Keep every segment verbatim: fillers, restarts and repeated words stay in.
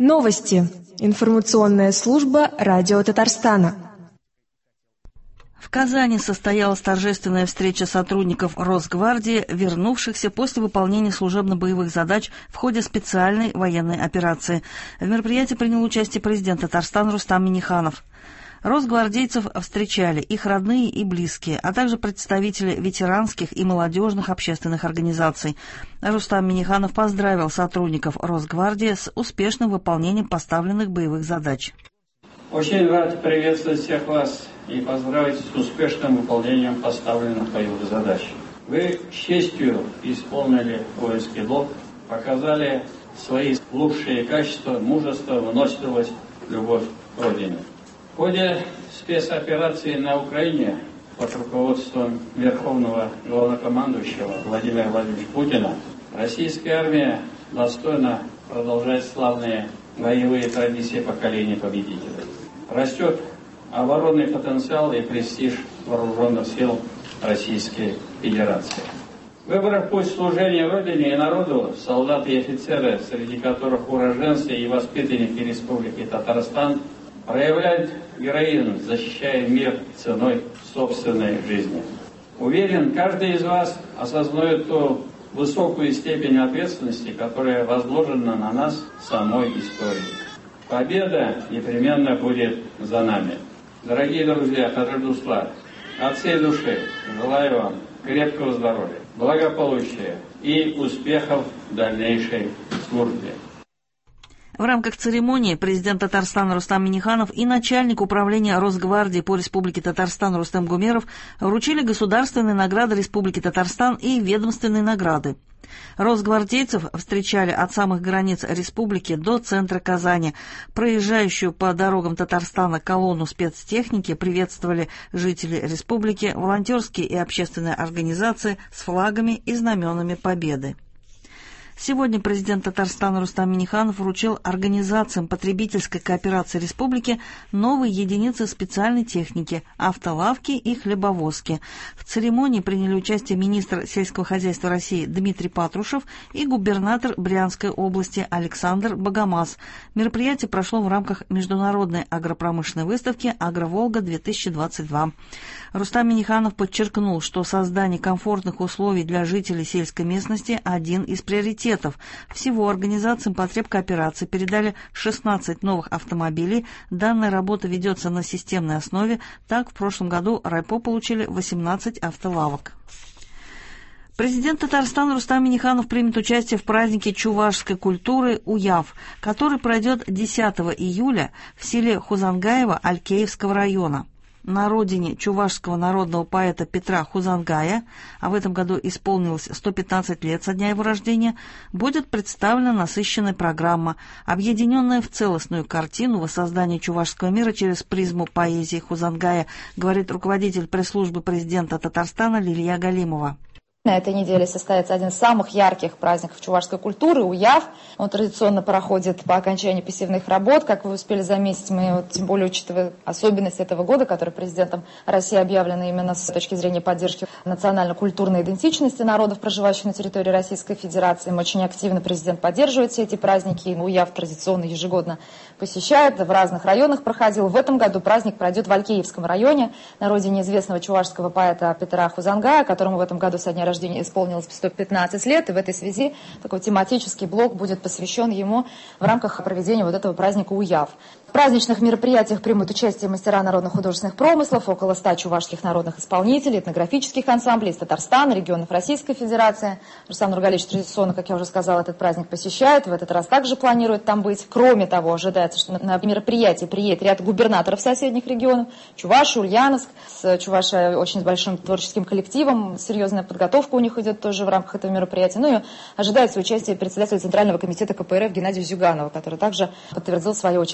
Новости. Информационная служба Радио Татарстана. В Казани состоялась торжественная встреча сотрудников Росгвардии, вернувшихся после выполнения служебно-боевых задач в ходе специальной военной операции. В мероприятии принял участие президент Татарстана Рустам Минниханов. Росгвардейцев встречали их родные и близкие, а также представители ветеранских и молодежных общественных организаций. Рустам Минниханов поздравил сотрудников Росгвардии с успешным выполнением поставленных боевых задач. Очень рад приветствовать всех вас и поздравить с успешным выполнением поставленных боевых задач. Вы с честью исполнили воинский долг, показали свои лучшие качества, мужество, выносливость, любовь к Родине. В ходе спецоперации на Украине под руководством Верховного Главнокомандующего Владимира Владимировича Путина российская армия достойно продолжает славные боевые традиции поколения победителей. Растет оборонный потенциал и престиж вооруженных сил Российской Федерации. Выбрав путь служения Родине и народу, солдаты и офицеры, среди которых уроженцы и воспитанники Республики Татарстан, проявляют героизм, защищая мир ценой собственной жизни. Уверен, каждый из вас осознает ту высокую степень ответственности, которая возложена на нас самой историей. Победа непременно будет за нами. Дорогие друзья, Хаджидусла, от всей души желаю вам крепкого здоровья, благополучия и успехов в дальнейшей службе. В рамках церемонии президент Татарстана Рустам Минниханов и начальник управления Росгвардии по Республике Татарстан Рустем Гумеров вручили государственные награды Республики Татарстан и ведомственные награды. Росгвардейцев встречали от самых границ республики до центра Казани. Проезжающую по дорогам Татарстана колонну спецтехники приветствовали жители республики, волонтерские и общественные организации с флагами и знаменами победы. Сегодня президент Татарстана Рустам Минниханов вручил организациям потребительской кооперации республики новые единицы специальной техники, автолавки и хлебовозки. В церемонии приняли участие министр сельского хозяйства России Дмитрий Патрушев и губернатор Брянской области Александр Богомаз. Мероприятие прошло в рамках международной агропромышленной выставки «Агроволга-две тысячи двадцать два». Рустам Минниханов подчеркнул, что создание комфортных условий для жителей сельской местности – один из приоритетов. Всего организациям потребкооперации передали шестнадцать новых автомобилей. Данная работа ведется на системной основе. Так, в прошлом году райпо получили восемнадцать автолавок. Президент Татарстана Рустам Минниханов примет участие в празднике чувашской культуры «Уяв», который пройдет десятого июля в селе Хузангаево Алькеевского района. На родине чувашского народного поэта Петра Хузангая, а в этом году исполнилось сто пятнадцать лет со дня его рождения, будет представлена насыщенная программа, объединенная в целостную картину воссоздания чувашского мира через призму поэзии Хузангая, говорит руководитель пресс-службы президента Татарстана Лилия Галимова. На этой неделе состоится один из самых ярких праздников чувашской культуры – Уяв. Он традиционно проходит по окончании посевных работ. Как вы успели заметить, мы, вот, тем более учитывая особенность этого года, который президентом России объявлен именно с точки зрения поддержки национально-культурной идентичности народов, проживающих на территории Российской Федерации. Мы очень активно президент поддерживает все эти праздники. И Уяв традиционно ежегодно посещает, в разных районах проходил. В этом году праздник пройдет в Алькеевском районе, на родине известного чувашского поэта Петра Хузангая, которому в этом году со дня рождения исполнилось сто пятнадцать лет, и в этой связи такой тематический блок будет посвящен ему в рамках проведения вот этого праздника Уяв. В праздничных мероприятиях примут участие мастера народных художественных промыслов, около ста чувашских народных исполнителей, этнографических ансамблей из Татарстана, регионов Российской Федерации. Рустам Нургалевич традиционно, как я уже сказала, этот праздник посещает, в этот раз также планирует там быть. Кроме того, ожидается, что на мероприятии приедет ряд губернаторов соседних регионов, Чувашия, Ульяновск, с Чувашией очень большим творческим коллективом, серьезная подготовка у них идет тоже в рамках этого мероприятия. Ну и ожидается участие председателя Центрального комитета ка пэ эр эф Геннадия Зюганова, который также подтвердил свое участие в этих мероприятиях.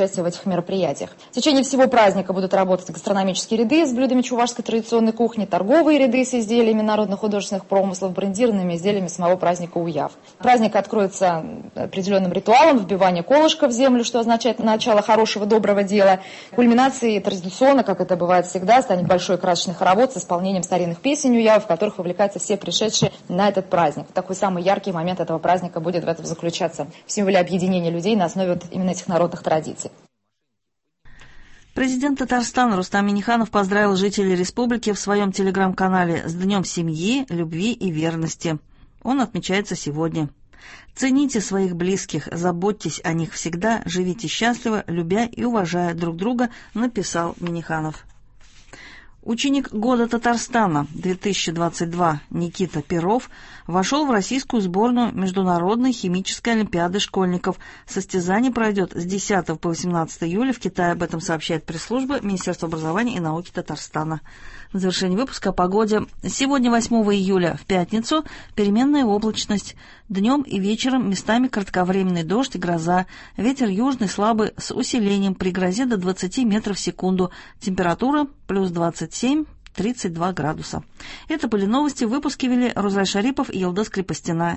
мероприятиях. В течение всего праздника будут работать гастрономические ряды с блюдами чувашской традиционной кухни, торговые ряды с изделиями народно-художественных промыслов, брендированными изделиями самого праздника Уяв. Праздник откроется определенным ритуалом вбивания колышка в землю, что означает начало хорошего, доброго дела. Кульминацией традиционно, как это бывает всегда, станет большой красочный хоровод с исполнением старинных песен Уяв, в которых вовлекаются все пришедшие на этот праздник. Такой самый яркий момент этого праздника будет в этом заключаться, в символе объединения людей на основе вот именно этих народных традиций. Президент Татарстана Рустам Минниханов поздравил жителей республики в своем телеграм-канале с Днем семьи, любви и верности. Он отмечается сегодня. Цените своих близких, заботьтесь о них всегда, живите счастливо, любя и уважая друг друга, написал Минниханов. Ученик года Татарстана две тысячи двадцать два Никита Перов вошел в российскую сборную Международной химической олимпиады школьников. Состязание пройдет с десятого по восемнадцатое июля в Китае. Об этом сообщает пресс-служба Министерства образования и науки Татарстана. В завершении выпуска о погоде. Сегодня, восьмого июля, в пятницу, переменная облачность. Днем и вечером местами кратковременный дождь и гроза. Ветер южный слабый с усилением при грозе до двадцати метров в секунду. Температура плюс двадцать семь — тридцать два градуса. Это были новости. В выпуске вели Рузай Шарипов и Елдос Крепостина.